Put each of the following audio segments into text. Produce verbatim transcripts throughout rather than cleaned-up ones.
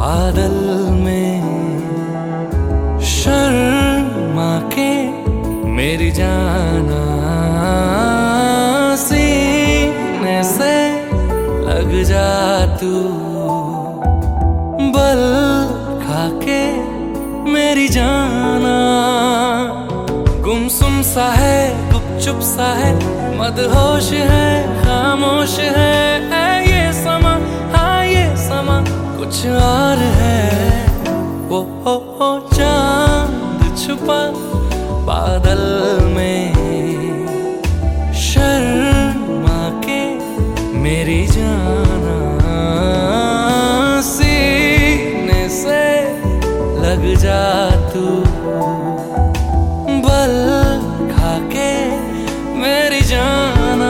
बादल में शर्मा के मेरी जाना सीने से लग जा तू, बल खा के मेरी जाना। गुमसुम सा है, गुपचुप सा है, मदहोश है, खामोश है, है ये समा, हाँ ये समा कुछ और है। वो हो हो चांद छुपा बादल में शर्मा के मेरी जाना सीने से लग जा तू, बल खा के मेरी जाना।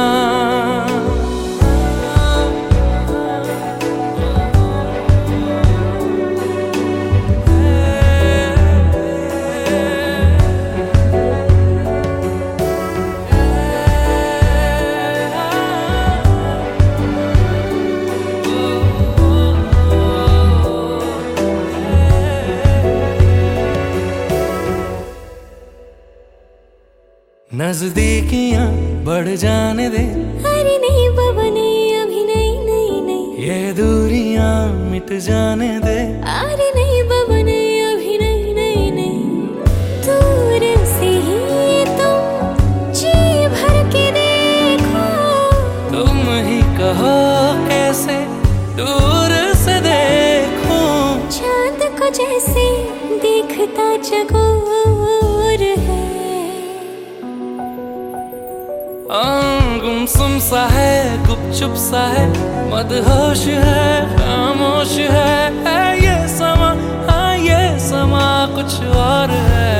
नजदीकियां बढ़ जाने दे, अरे नहीं बाबा नहीं, अभी नहीं नहीं नहीं। ये दूरियां मिट जाने दे, अरे नहीं बाबा नहीं, अभी नहीं नहीं नहीं। दूर से ही तुम जी भर के देखो, तुम ही कहो कैसे दूर से देखो। चांद को जैसे देखता चकोर है, गुमसुम सा है, गुपचुप सा है, मदहोश है, खामोश है, है ये समा, हाँ ये समा कुछ और है।